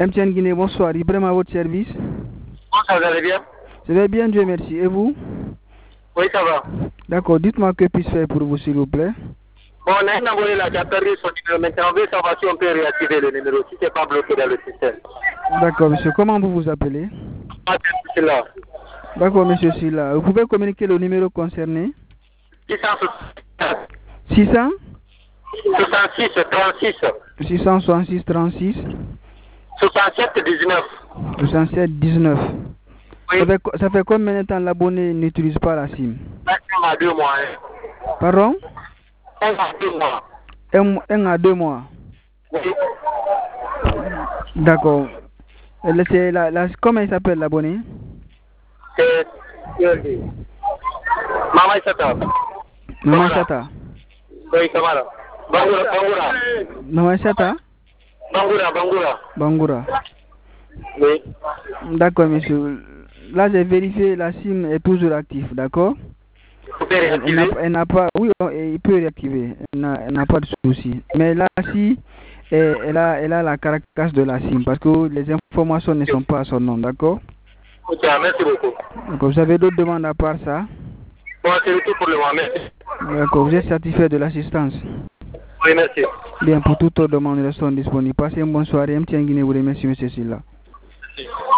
MTN Guinée, bonsoir. Ibrahim à votre service. Bonsoir, vous allez bien? Je vais bien, Dieu merci. Et vous? Oui, ça va. D'accord, dites-moi que puis-je faire pour vous, s'il vous plaît. Bon, on a un abonné là qui a perdu son numéro. Maintenant, on veut savoir si on peut réactiver le numéro, si c'est pas bloqué dans le système. D'accord, monsieur. Comment vous vous appelez? C'est là. D'accord, monsieur Silla. Vous pouvez communiquer le numéro concerné? 666 36 666 36 67 19. 67 19. Oui. Ça fait combien de temps l'abonné n'utilise pas la SIM? Un à 2 mois. Pardon? 1 à 2 mois. 1 à 2 mois. Oui. D'accord. Comment il s'appelle l'abonné? C'est Mama Chata. Maman Chata. Oui, Kamara. Bangura. Maman Chata? Bangura. Oui. D'accord, monsieur. Là, j'ai vérifié, la SIM est toujours active, d'accord? Elle n'a pas, oui, il peut réactiver, elle n'a pas de souci. Mais là, si, elle a la caractère de la SIM, parce que les informations ne sont pas à son nom, d'accord? Ok, merci beaucoup. D'accord, vous avez d'autres demandes à part ça? Bon, c'est tout pour le moment, merci. D'accord, vous êtes satisfait de l'assistance? Oui, merci. Bien, pour toute autre demande, restons disponibles. Passez une bonne soirée. MTN Guinée vous remercie, monsieur Silla. Merci.